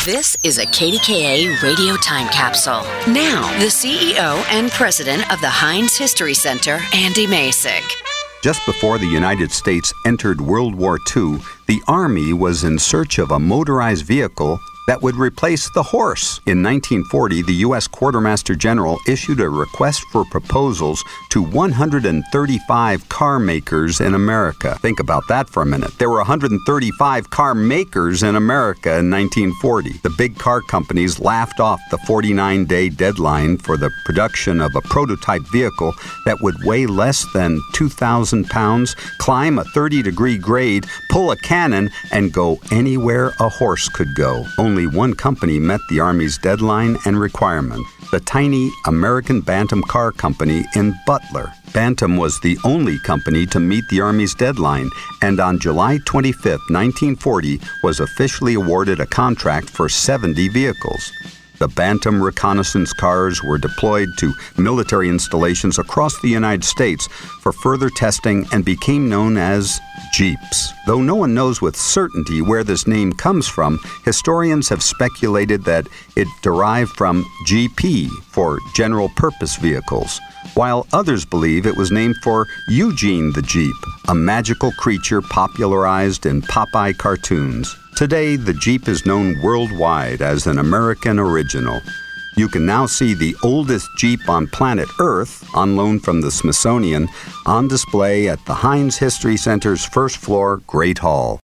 This is a KDKA radio time capsule. Now, the CEO and president of the Heinz History Center, Andy Masek. Just before the United States entered World War II, the Army was in search of a motorized vehicle that would replace the horse. In 1940, the U.S. Quartermaster General issued a request for proposals to 135 car makers in America. Think about that for a minute. There were 135 car makers in America in 1940. The big car companies laughed off the 49-day deadline for the production of a prototype vehicle that would weigh less than 2,000 pounds, climb a 30-degree grade, pull a cannon, and go anywhere a horse could go. Only one company met the Army's deadline and requirement, the tiny American Bantam Car Company in Butler. Bantam was the only company to meet the Army's deadline, and on July 25, 1940, was officially awarded a contract for 70 vehicles. The Bantam reconnaissance cars were deployed to military installations across the United States for further testing and became known as Jeeps. Though no one knows with certainty where this name comes from, historians have speculated that it derived from GP, for general purpose vehicles, while others believe it was named for Eugene the Jeep, a magical creature popularized in Popeye cartoons. Today, the Jeep is known worldwide as an American original. You can now see the oldest Jeep on planet Earth, on loan from the Smithsonian, on display at the Heinz History Center's first floor Great Hall.